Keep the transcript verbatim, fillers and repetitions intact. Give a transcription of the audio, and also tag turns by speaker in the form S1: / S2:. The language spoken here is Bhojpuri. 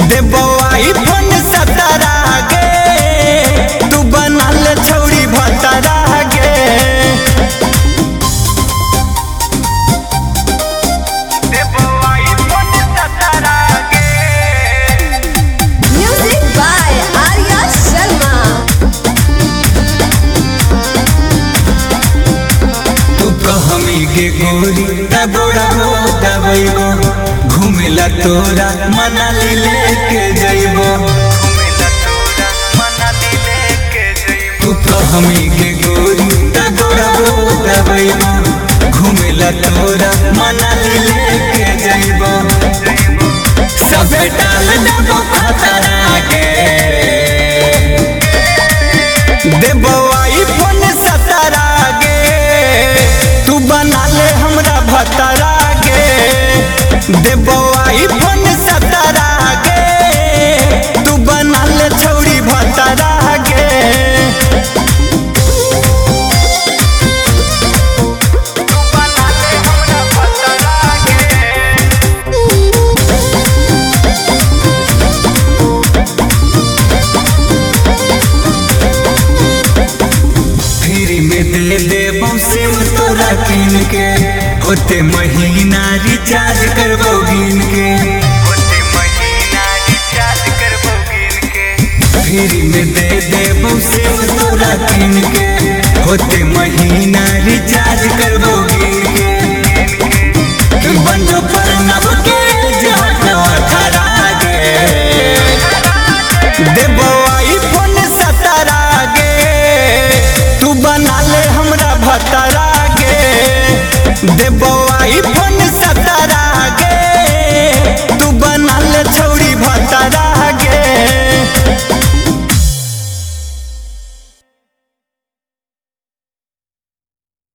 S1: देबो आईफोन सत्रह गे तू बना ले छौरी भतरा गे। देबो आईफोन सत्रह गे।
S2: Music by Arya Sharma.
S1: तू कहमी गे गोरी तबोड़ा हो दबैबो घूमेला तोरा मनाली लेके जइबो। तू कहमी गे गोरी तबोड़ा हो दबैबो घूमेला तोरा मनाली लेके जइबो। सबे डाल देबो खतरा गे देबो आईफोन सत्रह गे तू बना ले हमरा भतरा गे। देबो आईफोन सत्रह गे तू बना ले छौरी भतरा गे। तू बना ले हमरा भतरा गे। फ्री में दे देबो सिम तोरा किन के होते महीना रिचार्ज करबो गिन के। होते महीना रिचार्ज करबो गिन के। फ्री में दे देबो सिम तोरा किन के होते महीना रिचार्ज करबो गिन के। बंजो पर नब के जहटवा खरा गे देबो आईफोन सत्रह गे तू बना ले हमरा भतरा गे। देबो